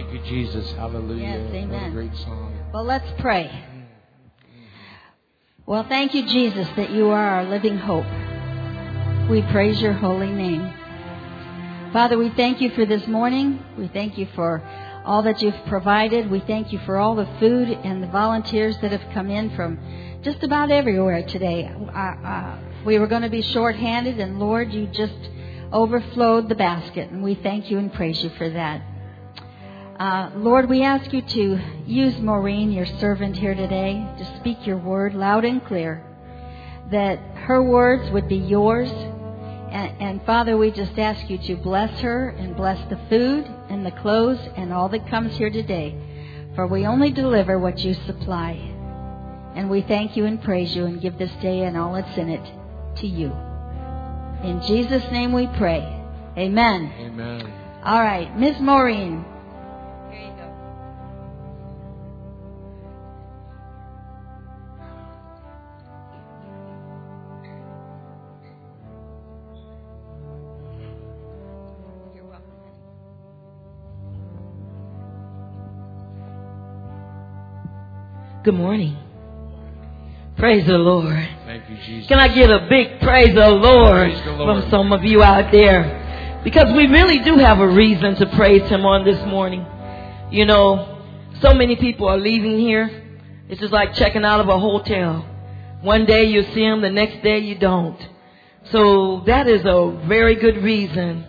Thank you, Jesus. Hallelujah. Yes, amen. What a great song. Well, let's pray. Well, thank you, Jesus, that you are our living hope. We praise your holy name. Father, we thank you for this morning. We thank you for all that you've provided. We thank you for all the food and the volunteers that have come in from just about everywhere today. We were going to be shorthanded, and Lord, you just overflowed the basket, and we thank you and praise you for that. Lord, we ask you to use Maureen, your servant here today, to speak your word loud and clear, that her words would be yours. And Father, we just ask you to bless her and bless the food and the clothes and all that comes here today. For we only deliver what you supply. And we thank you and praise you and give this day and all that's in it to you. In Jesus' name we pray. Amen. Amen. All right, Miss Maureen. Here you go. You're welcome. Good morning. Praise the Lord. Thank you, Jesus. Can I get a big praise the Lord, Praise the Lord from some of you out there? Because we really do have a reason to praise Him on this morning. You know, so many people are leaving here. It's just like checking out of a hotel. One day you see them, the next day you don't. So that is a very good reason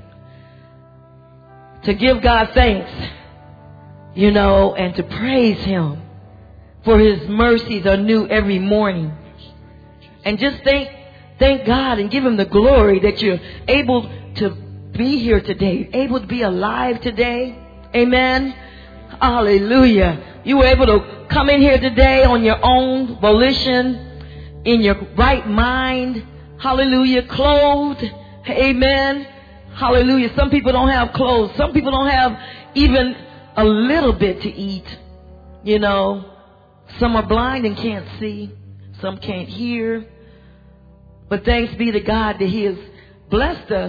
to give God thanks, you know, and to praise Him. For His mercies are new every morning. And just thank God and give Him the glory that you're able to be here today, able to be alive today. Amen. Hallelujah. You were able to come in here today on your own volition, in your right mind. Hallelujah. Clothed. Amen. Hallelujah. Some people don't have clothes. Some people don't have even a little bit to eat. You know, some are blind and can't see. Some can't hear. But thanks be to God that He has blessed us,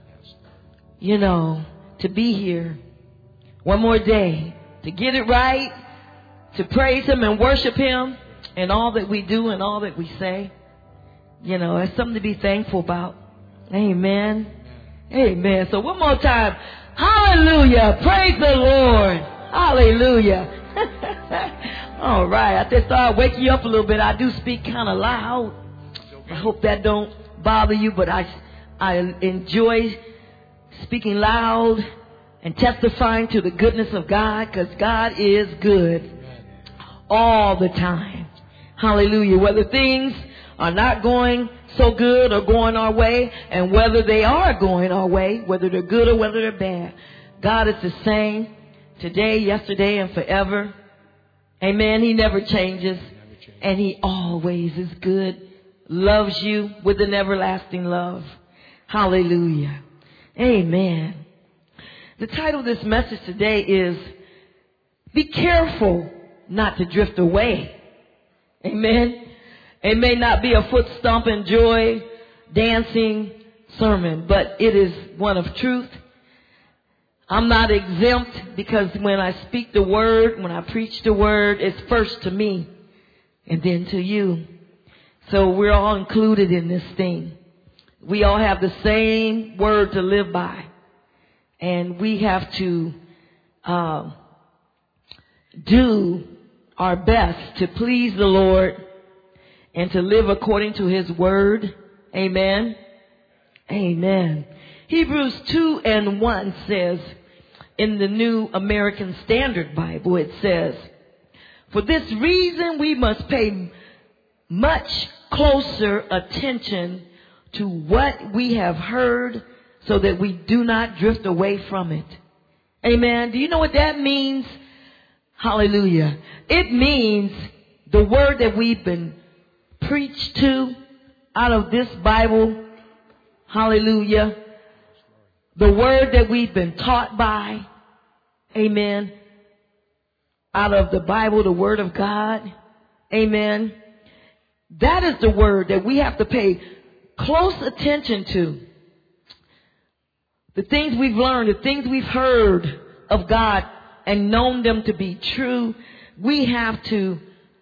you know, to be here one more day, to get it right, to praise Him and worship Him in all that we do and all that we say. You know, it's something to be thankful about. Amen. Amen. So one more time. Hallelujah. Praise the Lord. Hallelujah. All right. I just thought I'd wake you up a little bit. I do speak kind of loud. I hope that don't bother you, but I enjoy speaking loud and testifying to the goodness of God, because God is good all the time. Hallelujah. Whether things are not going so good or going our way, and whether they are going our way, whether they're good or whether they're bad, God is the same today, yesterday, and forever. Amen. He never changes, and He always is good. Loves you with an everlasting love. Hallelujah. Amen. The title of this message today is Be Careful Not to Drift Away. Amen. It may not be a foot stomping, joy, dancing sermon, but it is one of truth. I'm not exempt, because when I speak the word, when I preach the word, it's first to me and then to you. So we're all included in this thing. We all have the same word to live by. And we have to do our best to please the Lord and to live according to His word. Amen. Amen. Hebrews 2:1 says, in the New American Standard Bible, it says, for this reason we must pay much closer attention to what we have heard, so that we do not drift away from it. Amen. Do you know what that means? Hallelujah. It means the word that we've been preached to out of this Bible. Hallelujah. The word that we've been taught by. Amen. Out of the Bible, the word of God. Amen. That is the word that we have to pay close attention to. The things we've learned, the things we've heard of God and known them to be true, we have to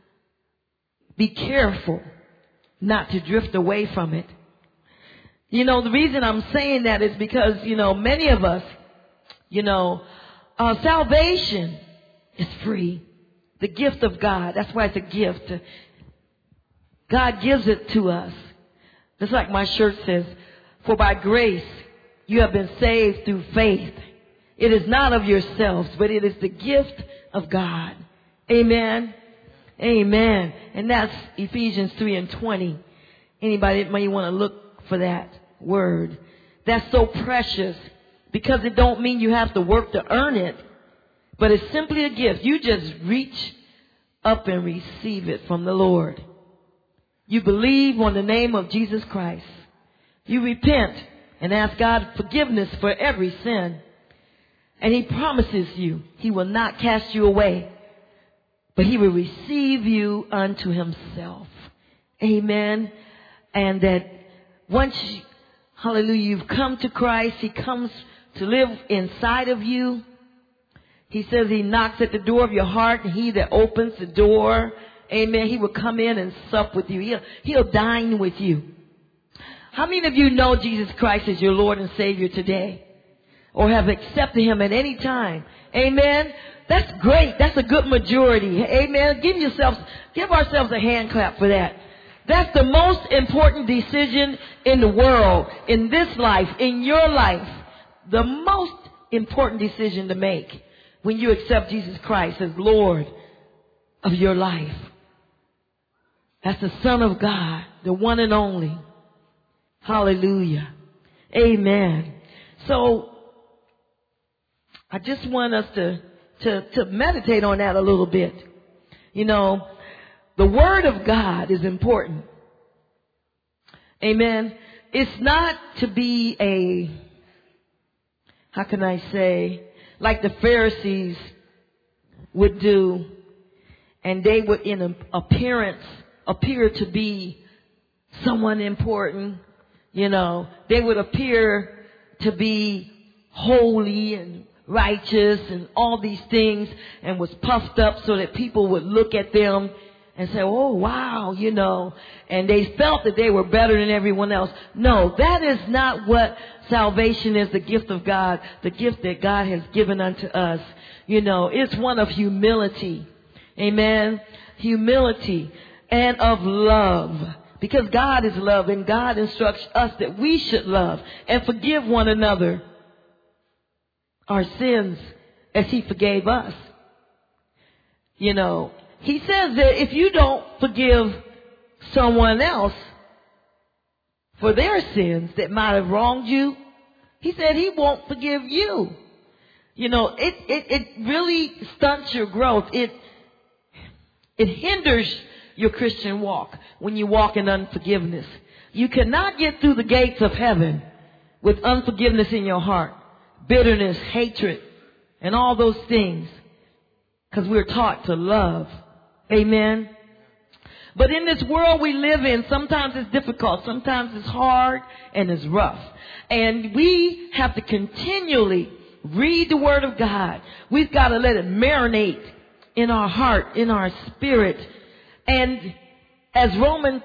be careful not to drift away from it. You know, the reason I'm saying that is because, you know, many of us, you know, salvation is free. The gift of God. That's why it's a gift. God gives it to us. Just like my shirt says, for by grace you have been saved through faith. It is not of yourselves, but it is the gift of God. Amen. Amen. And that's Ephesians 3:20. Anybody may want to look for that word. That's so precious because it don't mean you have to work to earn it, but it's simply a gift. You just reach up and receive it from the Lord. You believe on the name of Jesus Christ. You repent and ask God forgiveness for every sin. And He promises you He will not cast you away, but He will receive you unto Himself. Amen. And that once, hallelujah, you've come to Christ, He comes to live inside of you. He says He knocks at the door of your heart, and He that opens the door, amen, He will come in and sup with you. He'll dine with you. How many of you know Jesus Christ as your Lord and Savior today? Or have accepted Him at any time? Amen. That's great. That's a good majority. Amen. Give ourselves a hand clap for that. That's the most important decision in the world, in this life, in your life. The most important decision to make when you accept Jesus Christ as Lord of your life. That's the Son of God, the one and only. Hallelujah. Amen. So I just want us to meditate on that a little bit. You know, the Word of God is important. Amen. It's not to be how can I say, like the Pharisees would do, and they would in appearance appear to be someone important. You know, they would appear to be holy and righteous and all these things, and was puffed up so that people would look at them and say, oh, wow, you know, and they felt that they were better than everyone else. No, that is not what salvation is, the gift of God, the gift that God has given unto us. You know, it's one of humility. Amen. Humility and of love. Because God is love, and God instructs us that we should love and forgive one another our sins as He forgave us. You know, He says that if you don't forgive someone else for their sins that might have wronged you, He said He won't forgive you. You know, it really stunts your growth. It hinders your Christian walk when you walk in unforgiveness. You cannot get through the gates of heaven with unforgiveness in your heart, bitterness, hatred, and all those things, because we're taught to love. Amen. But in this world we live in, sometimes it's difficult, sometimes it's hard, and it's rough. And we have to continually read the Word of God. We've got to let it marinate in our heart, in our spirit. And as Romans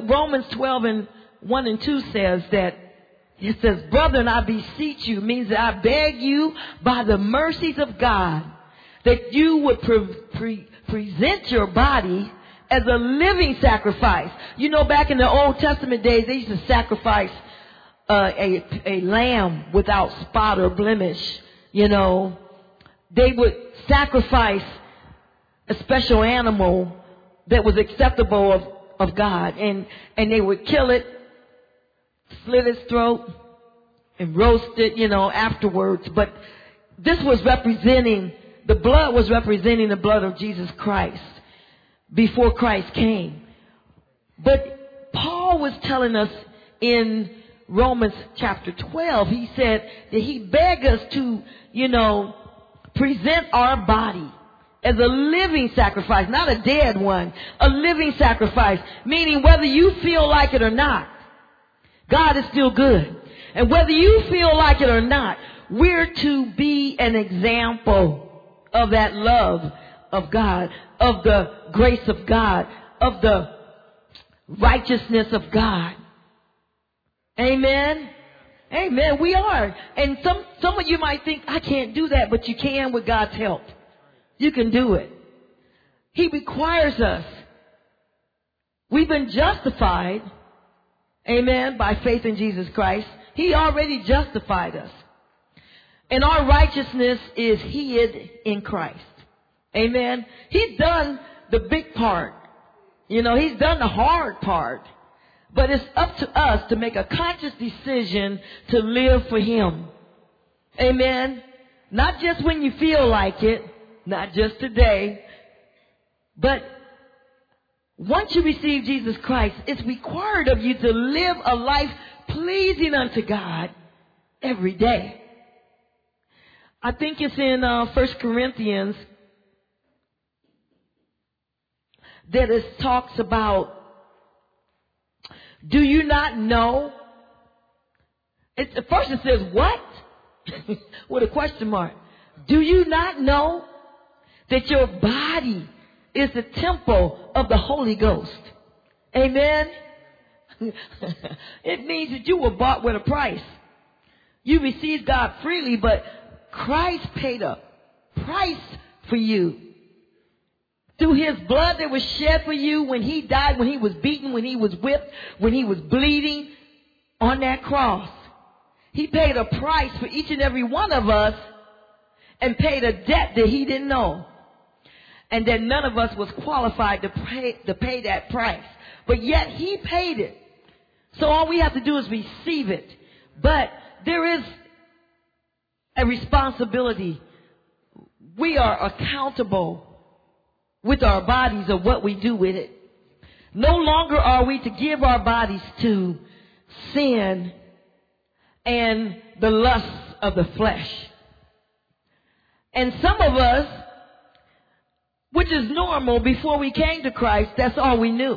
12:1-2 says, that it says, brethren, I beseech you, means that I beg you by the mercies of God that you would present your body as a living sacrifice. You know, back in the Old Testament days, they used to sacrifice a lamb without spot or blemish. You know, they would sacrifice a special animal that was acceptable of God, and they would kill it, slit its throat, and roast it, you know, afterwards. But this was representing, the blood was representing the blood of Jesus Christ before Christ came. But Paul was telling us in Romans chapter 12, he said that he begged us to, you know, present our body as a living sacrifice, not a dead one, a living sacrifice, meaning whether you feel like it or not, God is still good. And whether you feel like it or not, we're to be an example of that love of God, of the grace of God, of the righteousness of God. Amen. Amen. We are. And some of you might think, I can't do that, but you can with God's help. You can do it. He requires us. We've been justified, amen, by faith in Jesus Christ. He already justified us. And our righteousness is hid in Christ. Amen. He's done the big part. You know, he's done the hard part. But it's up to us to make a conscious decision to live for him. Amen. Not just when you feel like it, not just today, but once you receive Jesus Christ, it's required of you to live a life pleasing unto God every day. I think it's in 1 Corinthians that it talks about, do you not know? First it says, what? With a question mark. Do you not know that your body is the temple of the Holy Ghost? Amen? It means that you were bought with a price. You received God freely, but Christ paid a price for you. Through his blood that was shed for you when he died, when he was beaten, when he was whipped, when he was bleeding on that cross. He paid a price for each and every one of us and paid a debt that he didn't know. And that none of us was qualified to pay that price. But yet he paid it. So all we have to do is receive it. But there is a responsibility. We are accountable with our bodies of what we do with it. No longer are we to give our bodies to sin and the lusts of the flesh. And some of us, which is normal before we came to Christ, that's all we knew.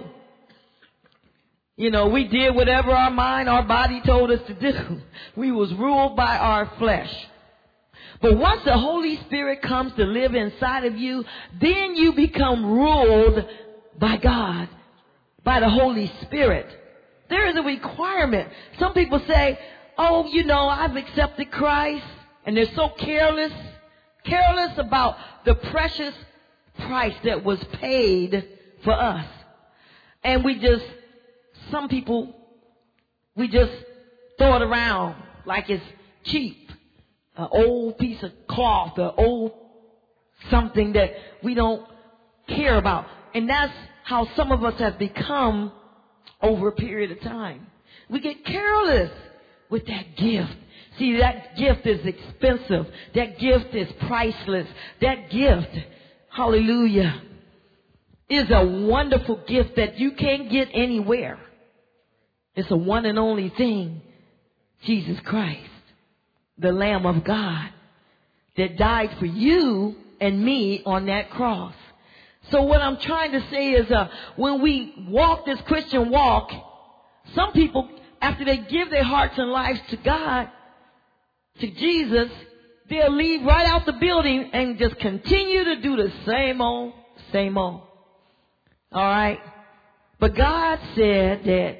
You know, we did whatever our mind, our body told us to do. We was ruled by our flesh. But once the Holy Spirit comes to live inside of you, then you become ruled by God, by the Holy Spirit. There is a requirement. Some people say, oh, you know, I've accepted Christ. And they're so careless about the precious price that was paid for us. And some people, we just throw it around like it's cheap. An old piece of cloth, an old something that we don't care about. And that's how some of us have become over a period of time. We get careless with that gift. See, that gift is expensive. That gift is priceless. That gift, hallelujah, is a wonderful gift that you can't get anywhere. It's a one and only thing, Jesus Christ, the Lamb of God that died for you and me on that cross. So what I'm trying to say is when we walk this Christian walk, some people, after they give their hearts and lives to God, to Jesus, they'll leave right out the building and just continue to do the same old, same old. All right? But God said that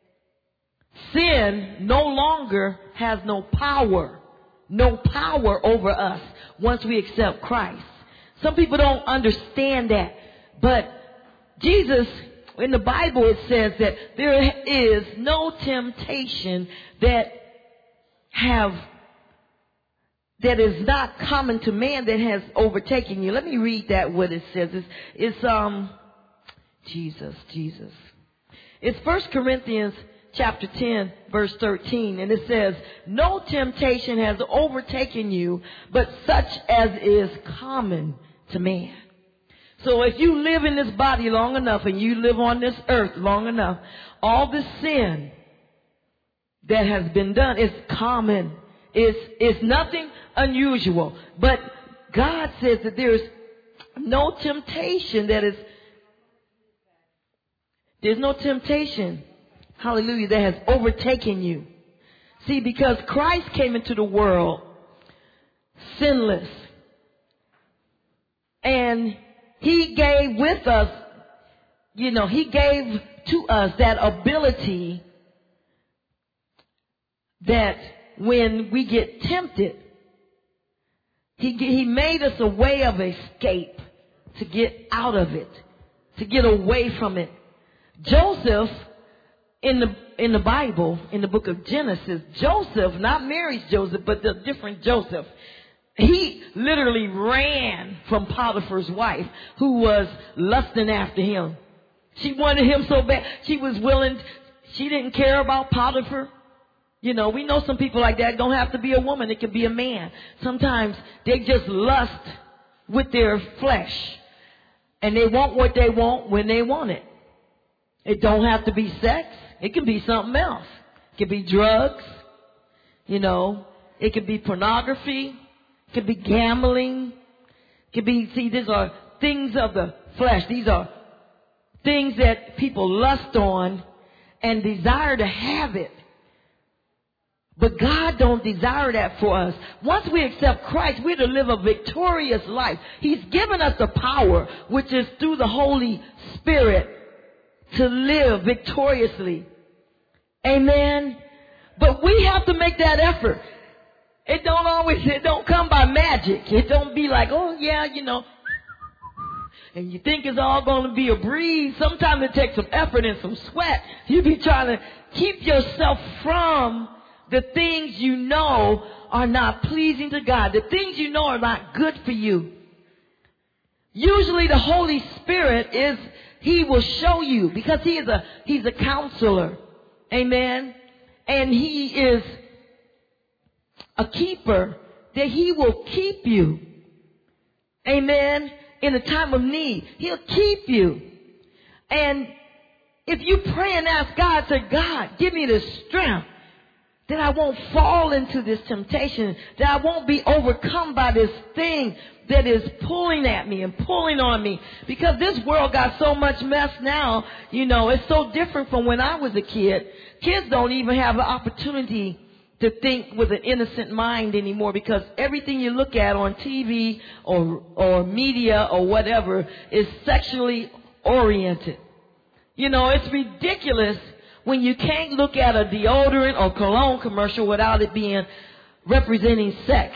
sin no longer has no power over us once we accept Christ. Some people don't understand that. But Jesus, in the Bible, it says that there is no temptation that is not common to man that has overtaken you. Let me read that, what it says. It's Jesus. It's 1 Corinthians chapter 10, verse 13, and it says, no temptation has overtaken you, but such as is common to man. So if you live in this body long enough and you live on this earth long enough, all the sin that has been done is common. It's nothing unusual. But God says that there's no temptation there's no temptation, hallelujah, that has overtaken you. See, because Christ came into the world sinless. And he gave with us, you know, he gave to us that ability that when we get tempted, he made us a way of escape to get out of it, to get away from it. Joseph, in the Bible, in the book of Genesis, Joseph, not Mary's Joseph, but the different Joseph, he literally ran from Potiphar's wife, who was lusting after him. She wanted him so bad. She was willing. She didn't care about Potiphar. You know, we know some people like that. It don't have to be a woman. It could be a man. Sometimes they just lust with their flesh. And they want what they want when they want it. It don't have to be sex. It can be something else. It could be drugs. You know, it could be pornography. It could be gambling. It could be, see, these are things of the flesh. These are things that people lust on and desire to have it. But God don't desire that for us. Once we accept Christ, we're to live a victorious life. He's given us the power, which is through the Holy Spirit, to live victoriously. Amen. But we have to make that effort. It don't come by magic. It don't be like, oh yeah, you know, and you think it's all going to be a breeze. Sometimes it takes some effort and some sweat. You be trying to keep yourself from the things you know are not pleasing to God. The things you know are not good for you. Usually the Holy Spirit He will show you, because He's a counselor. Amen. And He is a keeper, that He will keep you. Amen. In a time of need, He'll keep you. And if you pray and ask God, say, God, give me the strength that I won't fall into this temptation, that I won't be overcome by this thing that is pulling at me and pulling on me. Because this world got so much mess now, you know, it's so different from when I was a kid. Kids don't even have an opportunity to think with an innocent mind anymore, because everything you look at on TV or media or whatever is sexually oriented. You know, it's ridiculous when you can't look at a deodorant or cologne commercial without it being representing sex.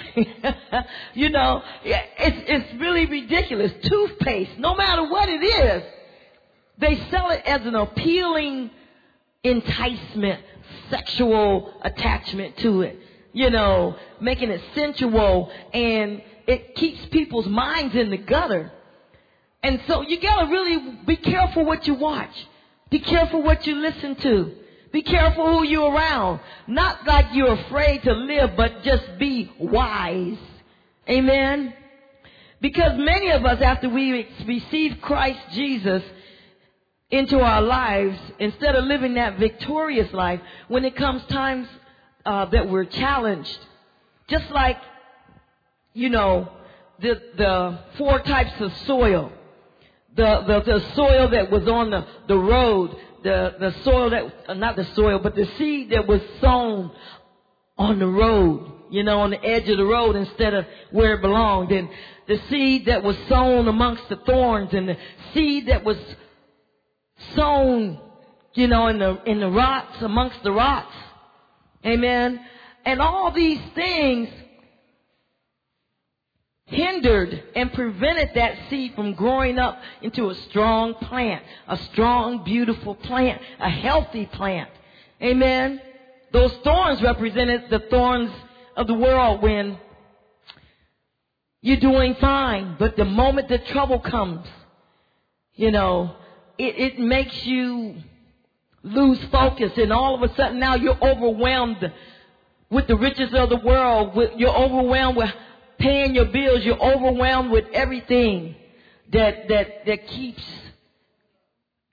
You know, it's really ridiculous. Toothpaste, no matter what it is, they sell it as an appealing enticement, sexual attachment to it, you know, making it sensual, and it keeps people's minds in the gutter. And so you gotta really be careful what you watch. Be careful what you listen to. Be careful who you're around. Not like you're afraid to live, but just be wise. Amen? Because many of us, after we receive Christ Jesus into our lives, instead of living that victorious life, when it comes times that we're challenged, just like, you know, the 4 types of soil. The soil that was on the road, the soil that, not the soil, but the seed that was sown on the road, you know, on the edge of the road instead of where it belonged. And the seed that was sown amongst the thorns, and the seed that was sown, you know, in the rocks, amongst the rocks. Amen. And all these things hindered and prevented that seed from growing up into a strong plant, a strong, beautiful plant, a healthy plant. Amen. Those thorns represented the thorns of the world when you're doing fine, but the moment the trouble comes, you know, it makes you lose focus, and all of a sudden now you're overwhelmed with the riches of the world. You're overwhelmed with paying your bills. You're overwhelmed with everything that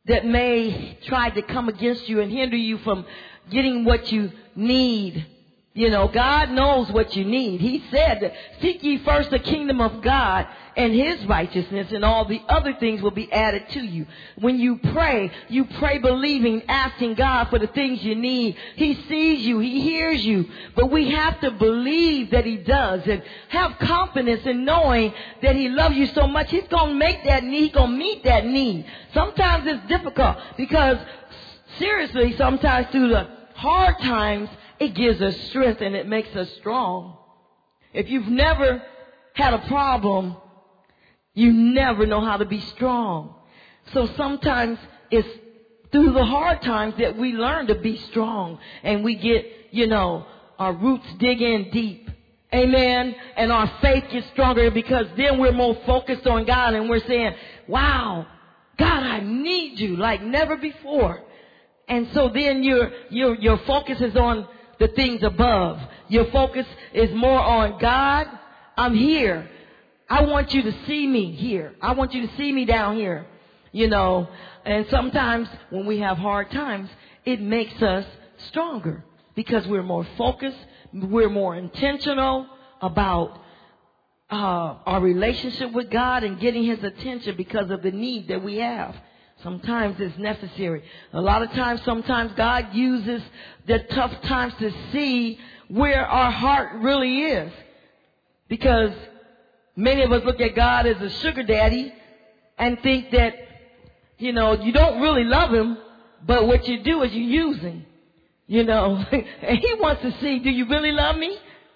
may try to come against you and hinder you from getting what you need You know, God knows what you need. He said, seek ye first the kingdom of God and His righteousness, and all the other things will be added to you. When you pray believing, asking God for the things you need. He sees you. He hears you. But we have to believe that He does, and have confidence in knowing that He loves you so much. He's going to make that need. He's going to meet that need. Sometimes it's difficult because, seriously, sometimes through the hard times, it gives us strength and it makes us strong. If you've never had a problem, you never know how to be strong. So sometimes it's through the hard times that we learn to be strong, and we get, our roots dig in deep. Amen. And our faith gets stronger because then we're more focused on God, and we're saying, wow, God, I need you like never before. And so then your focus is on the things above. Your focus is more on God. I'm here. I want you to see me here. I want you to see me down here. And sometimes when we have hard times, it makes us stronger because we're more focused. We're more intentional about our relationship with God and getting His attention because of the need that we have. Sometimes it's necessary. A lot of times, sometimes God uses the tough times to see where our heart really is. Because many of us look at God as a sugar daddy and think that, you don't really love Him, but what you do is you use Him. And He wants to see, do you really love me?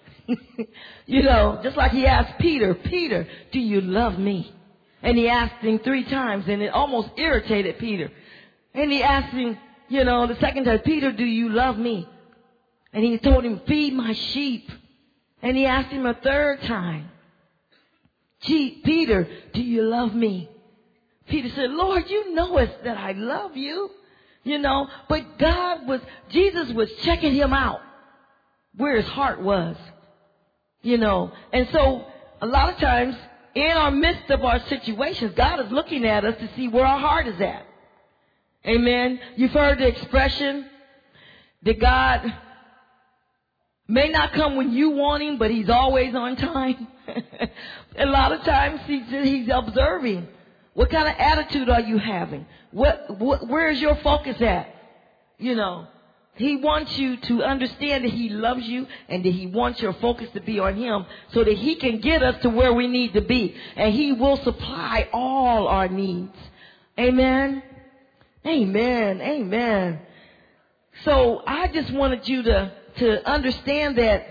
Just like He asked Peter, Peter, do you love me? And He asked him 3 times, and it almost irritated Peter. And He asked him, the second time, Peter, do you love me? And He told him, feed my sheep. And He asked him a 3rd time, Peter, do you love me? Peter said, Lord, you know it that I love you. But Jesus was checking him out where his heart was. And so a lot of times, in our midst of our situations, God is looking at us to see where our heart is at. Amen. You've heard the expression that God may not come when you want Him, but He's always on time. A lot of times He's observing. What kind of attitude are you having? Where is your focus at? He wants you to understand that He loves you and that He wants your focus to be on Him so that He can get us to where we need to be. And He will supply all our needs. Amen. Amen. Amen. So I just wanted you to understand that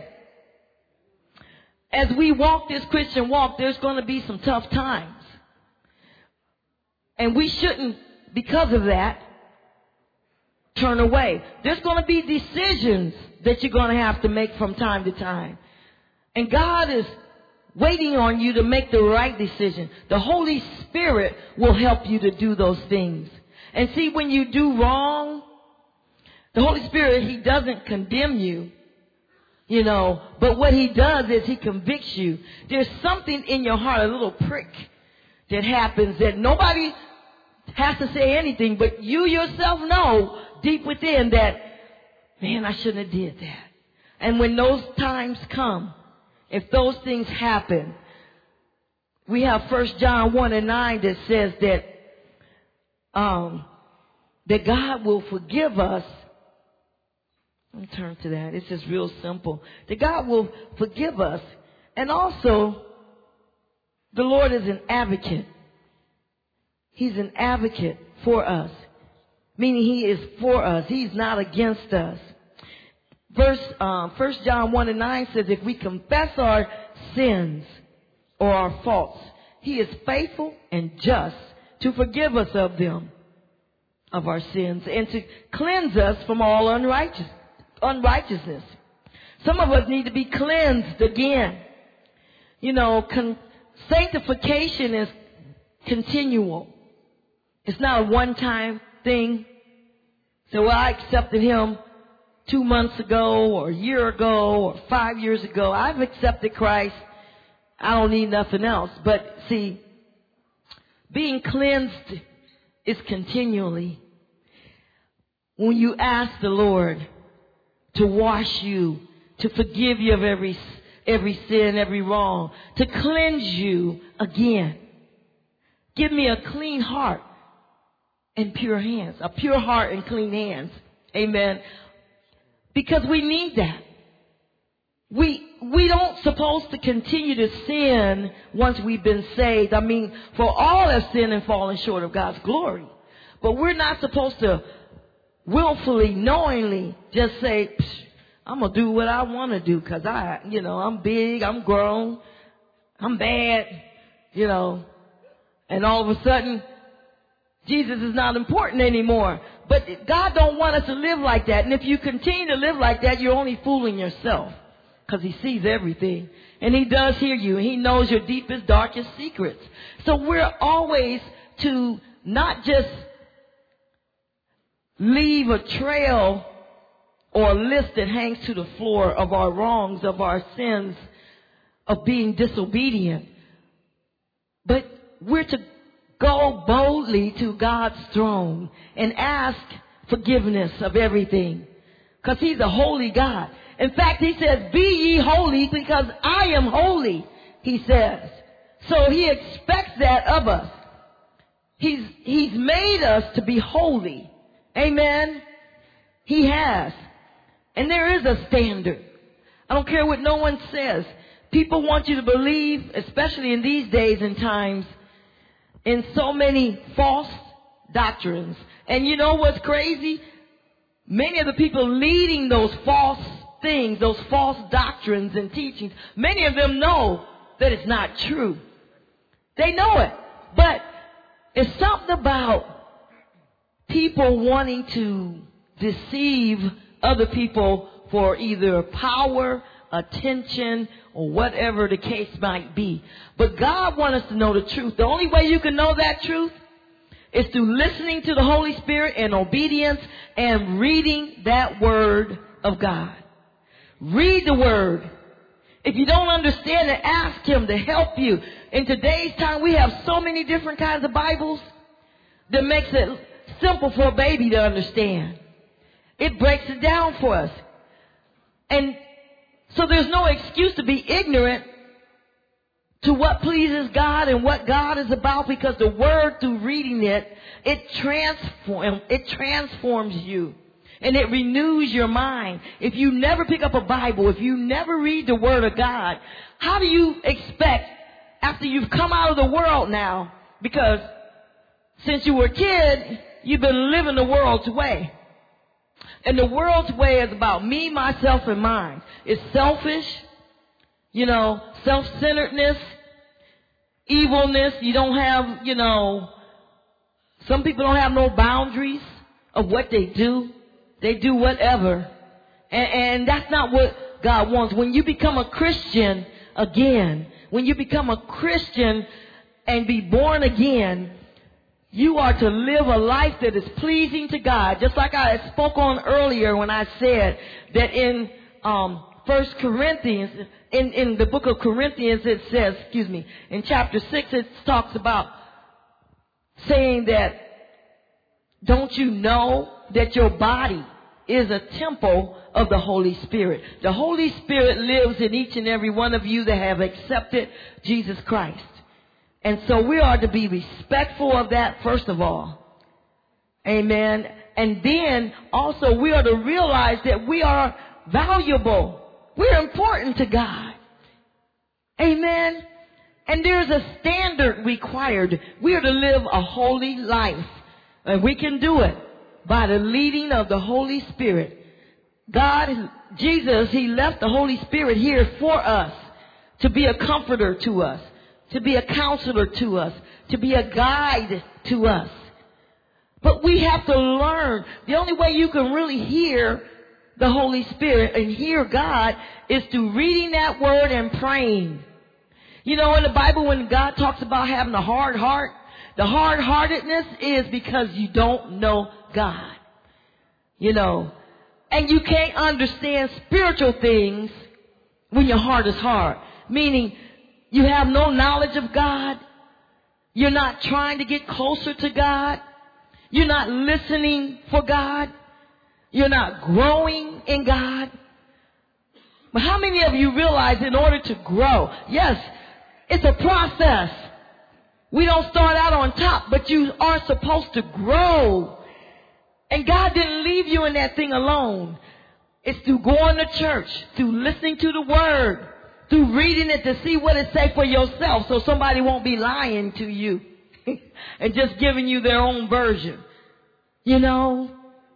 as we walk this Christian walk, there's going to be some tough times. And we shouldn't, because of that, turn away. There's going to be decisions that you're going to have to make from time to time. And God is waiting on you to make the right decision. The Holy Spirit will help you to do those things. And see, when you do wrong, the Holy Spirit, He doesn't condemn you, but what He does is He convicts you. There's something in your heart, a little prick that happens that nobody has to say anything, but you yourself know deep within that, man, I shouldn't have did that. And when those times come, if those things happen, we have 1 John 1:9 that says that God will forgive us. Let me turn to that. It's just real simple. That God will forgive us. And also, the Lord is an advocate. He's an advocate for us. Meaning He is for us. He's not against us. 1 John 1:9 says, if we confess our sins or our faults, He is faithful and just to forgive us of them, of our sins, and to cleanse us from all unrighteousness. Some of us need to be cleansed again. Sanctification is continual. It's not a one-time thing. So I accepted Him 2 months ago or a year ago or 5 years ago. I've accepted Christ. I don't need nothing else. But see, being cleansed is continually. When you ask the Lord to wash you to forgive you of every sin, every wrong, to cleanse you again. Give me a clean heart and pure hands, a pure heart and clean hands. Amen. Because we need that. We don't supposed to continue to sin once we've been saved. I mean, for all have sinned and fallen short of God's glory. But we're not supposed to willfully, knowingly just say, I'm going to do what I want to do because I'm big, I'm grown, I'm bad, and all of a sudden, Jesus is not important anymore. But God don't want us to live like that. And if you continue to live like that, you're only fooling yourself. Because He sees everything. And He does hear you. And He knows your deepest, darkest secrets. So we're always to not just leave a trail or a list that hangs to the floor of our wrongs, of our sins, of being disobedient. But we're to go boldly to God's throne and ask forgiveness of everything. Because He's a holy God. In fact, He says, be ye holy because I am holy, He says. So He expects that of us. He's made us to be holy. Amen? He has. And there is a standard. I don't care what no one says. People want you to believe, especially in these days and times, in so many false doctrines. And you know what's crazy? Many of the people leading those false things, those false doctrines and teachings, many of them know that it's not true. They know it. But it's something about people wanting to deceive other people for either power, attention, or whatever the case might be. But God wants us to know the truth. The only way you can know that truth is through listening to the Holy Spirit and obedience and reading that Word of God. Read the Word. If you don't understand it, ask Him to help you. In today's time, we have so many different kinds of Bibles that makes it simple for a baby to understand. It breaks it down for us. And so there's no excuse to be ignorant to what pleases God and what God is about, because the Word, through reading it, it transforms you. And it renews your mind. If you never pick up a Bible, if you never read the Word of God, how do you expect, after you've come out of the world now, because since you were a kid, you've been living the world's way. And the world's way is about me, myself, and mine. It's selfish, self-centeredness, evilness. You don't have, some people don't have no boundaries of what they do. They do whatever. And that's not what God wants. When you become a Christian again, when you become a Christian and be born again, you are to live a life that is pleasing to God. Just like I spoke on earlier when I said that in 1 Corinthians, in the book of Corinthians, it says, in chapter 6, it talks about saying that, don't you know that your body is a temple of the Holy Spirit? The Holy Spirit lives in each and every one of you that have accepted Jesus Christ. And so we are to be respectful of that, first of all. Amen. And then also we are to realize that we are valuable. We're important to God. Amen. And there's a standard required. We are to live a holy life. And we can do it by the leading of the Holy Spirit. Jesus, He left the Holy Spirit here for us to be a comforter to us, to be a counselor to us, to be a guide to us. But we have to learn. The only way you can really hear the Holy Spirit and hear God is through reading that Word and praying. In the Bible, when God talks about having a hard heart, the hard-heartedness is because you don't know God. And you can't understand spiritual things when your heart is hard. Meaning, you have no knowledge of God. You're not trying to get closer to God. You're not listening for God. You're not growing in God. But how many of you realize in order to grow, yes, it's a process. We don't start out on top, but you are supposed to grow. And God didn't leave you in that thing alone. It's through going to church, through listening to the Word, through reading it to see what it says for yourself so somebody won't be lying to you and just giving you their own version. You know,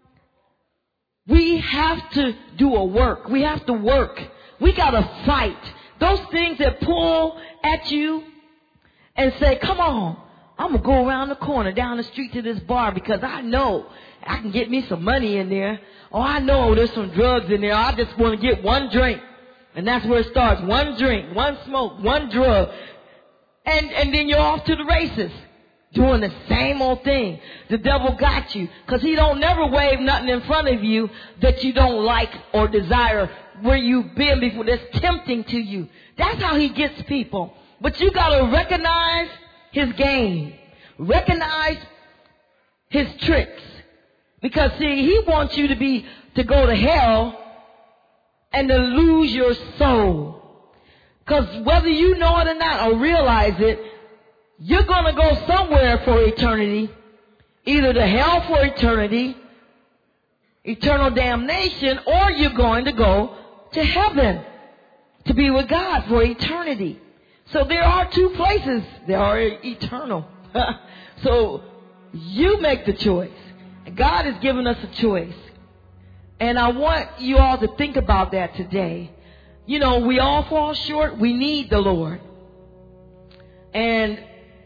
we have to do a work. We have to work. We got to fight. Those things that pull at you and say, come on, I'm going to go around the corner down the street to this bar because I know I can get me some money in there. Or I know there's some drugs in there. I just want to get one drink. And that's where it starts. One drink, one smoke, one drug. And then you're off to the races. Doing the same old thing. The devil got you. Because he don't never wave nothing in front of you that you don't like or desire where you've been before. That's tempting to you. That's how he gets people. But you got to recognize his game. Recognize his tricks. Because see, he wants you to go to hell and to lose your soul. Because whether you know it or not or realize it, you're going to go somewhere for eternity. Either to hell for eternity, eternal damnation, or you're going to go to heaven to be with God for eternity. So there are two places that are eternal. So you make the choice. God has given us a choice. And I want you all to think about that today. You know, we all fall short. We need the Lord. And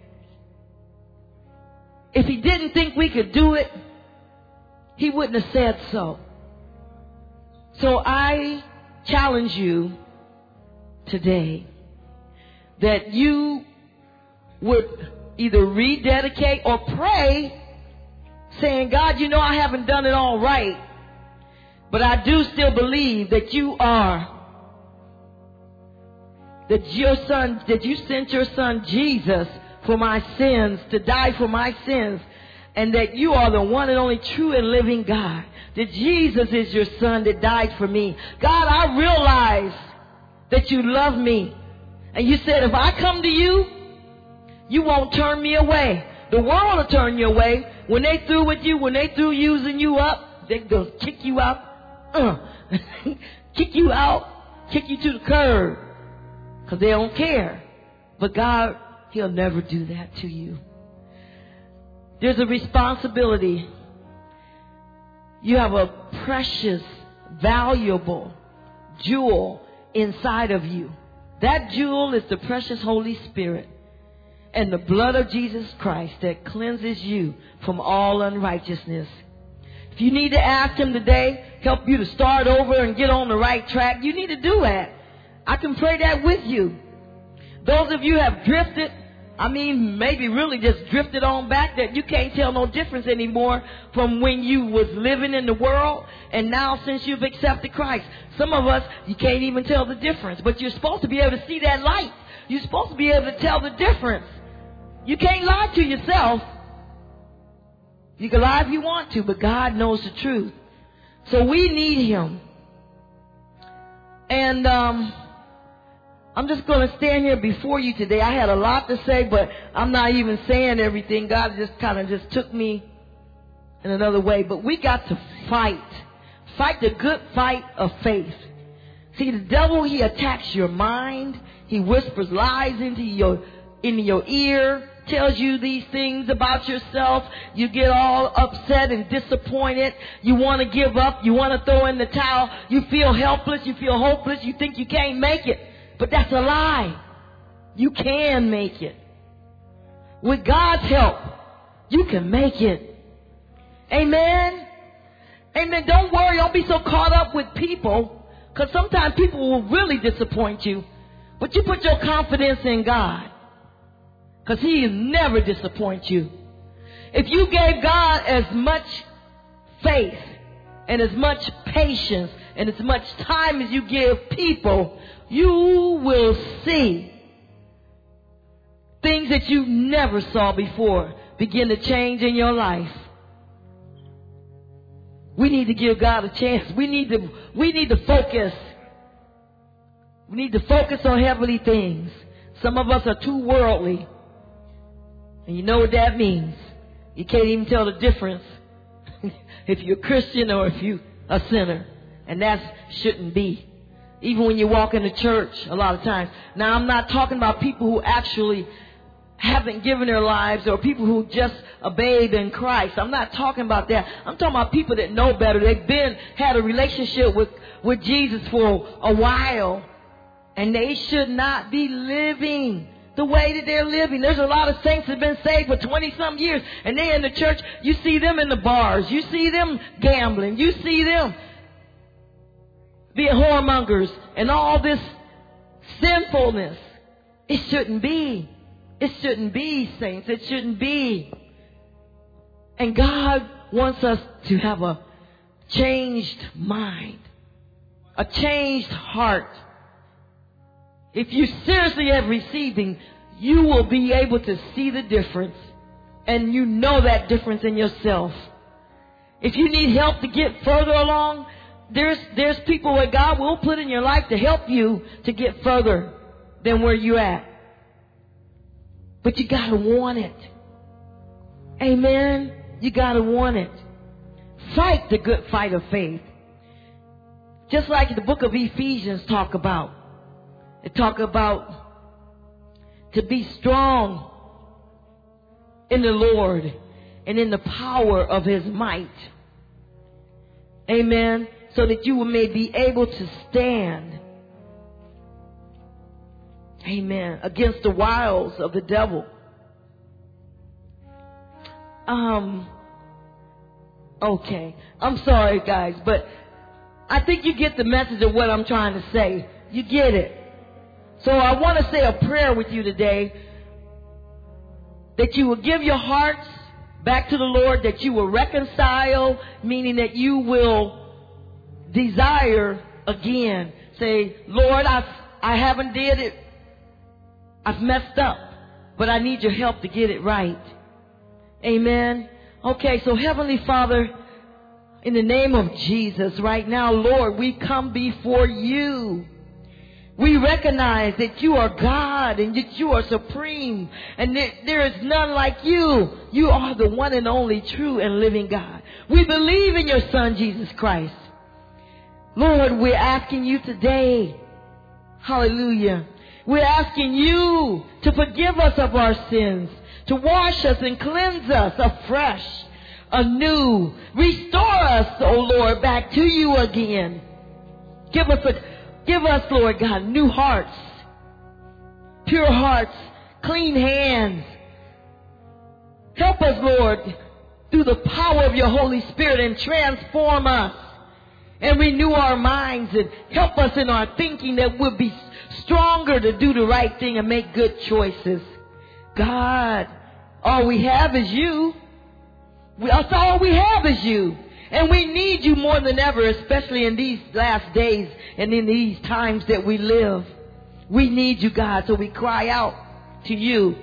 if he didn't think we could do it, he wouldn't have said so. So I challenge you today that you would either rededicate or pray saying, God, you know I haven't done it all right, but I do still believe that you sent your son Jesus for my sins, to die for my sins, and that you are the one and only true and living God, that Jesus is your son that died for me. God, I realize that you love me, and you said if I come to you, you won't turn me away. The world will turn you away. When they through with you, when they through using you up, they're going to kick you out. Kick you out, kick you to the curb, because they don't care. But God, he'll never do that to you. There's a responsibility. You have a precious, valuable jewel inside of you. That jewel is the precious Holy Spirit and the blood of Jesus Christ that cleanses you from all unrighteousness. If you need to ask him today, help you to start over and get on the right track, you need to do that. I can pray that with you. Those of you have drifted, maybe really just drifted on back, that you can't tell no difference anymore from when you was living in the world and now since you've accepted Christ. Some of us, you can't even tell the difference, but you're supposed to be able to see that light. You're supposed to be able to tell the difference. You can't lie to yourself. You can lie if you want to, but God knows the truth. So we need him. And I'm just going to stand here before you today. I had a lot to say, but I'm not even saying everything. God just kind of just took me in another way. But we got to fight. Fight the good fight of faith. See, the devil, he attacks your mind. He whispers lies into your ear, tells you these things about yourself. You get all upset and disappointed. You want to give up. You want to throw in the towel. You feel helpless. You feel hopeless. You think you can't make it. But that's a lie. You can make it. With God's help, you can make it. Amen? Amen. Don't worry. Don't be so caught up with people, because sometimes people will really disappoint you. But you put your confidence in God, because he will never disappoint you. If you gave God as much faith and as much patience and as much time as you give people, you will see things that you never saw before begin to change in your life. We need to give God a chance. We need to focus. We need to focus on heavenly things. Some of us are too worldly. And you know what that means. You can't even tell the difference if you're a Christian or if you're a sinner. And that shouldn't be. Even when you walk into church a lot of times. Now, I'm not talking about people who actually haven't given their lives or people who just a babe in Christ. I'm not talking about that. I'm talking about people that know better. They've had a relationship with Jesus for a while. And they should not be living the way that they're living. There's a lot of saints that have been saved for 20-some years. And they're in the church. You see them in the bars. You see them gambling. You see them being whoremongers and all this sinfulness. It shouldn't be. It shouldn't be, saints. It shouldn't be. And God wants us to have a changed mind, a changed heart. If you seriously have received Him, you will be able to see the difference. And you know that difference in yourself. If you need help to get further along, there's people that God will put in your life to help you to get further than where you're at. But you got to want it. Amen? You got to want it. Fight the good fight of faith. Just like the book of Ephesians talk about. It talk about to be strong in the Lord and in the power of His might. Amen? So that you may be able to stand. Amen. Against the wiles of the devil. Okay. I'm sorry, guys, but I think you get the message of what I'm trying to say. You get it. So I want to say a prayer with you today. That you will give your hearts back to the Lord. That you will reconcile, meaning that you will desire again. Say, Lord, I haven't did it. I've messed up, but I need your help to get it right. Amen. Okay, so Heavenly Father, in the name of Jesus, right now, Lord, we come before you. We recognize that you are God and that you are supreme and that there is none like you. You are the one and only true and living God. We believe in your Son, Jesus Christ. Lord, we're asking you today, hallelujah, we're asking you to forgive us of our sins, to wash us and cleanse us afresh, anew. Restore us, O Lord, back to you again. Give us, Lord God, new hearts, pure hearts, clean hands. Help us, Lord, through the power of your Holy Spirit and transform us and renew our minds and help us in our thinking that we'll be stronger to do the right thing and make good choices. God, all we have is you. That's all we have is you. And we need you more than ever, especially in these last days and in these times that we live. We need you, God, so we cry out to you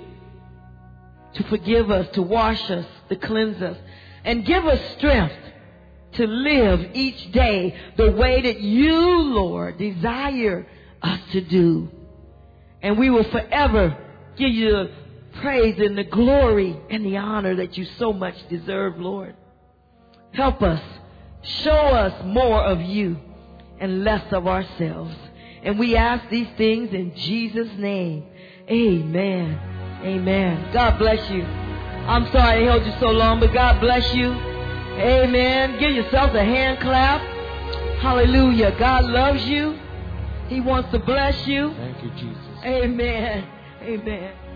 to forgive us, to wash us, to cleanse us, and give us strength to live each day the way that you, Lord, desire us to do. And we will forever give you the praise and the glory and the honor that you so much deserve, Lord. Help us. Show us more of you and less of ourselves. And we ask these things in Jesus' name. Amen. Amen. God bless you. I'm sorry I held you so long, but God bless you. Amen. Give yourselves a hand clap. Hallelujah. God loves you. He wants to bless you. Thank you, Jesus. Amen. Amen.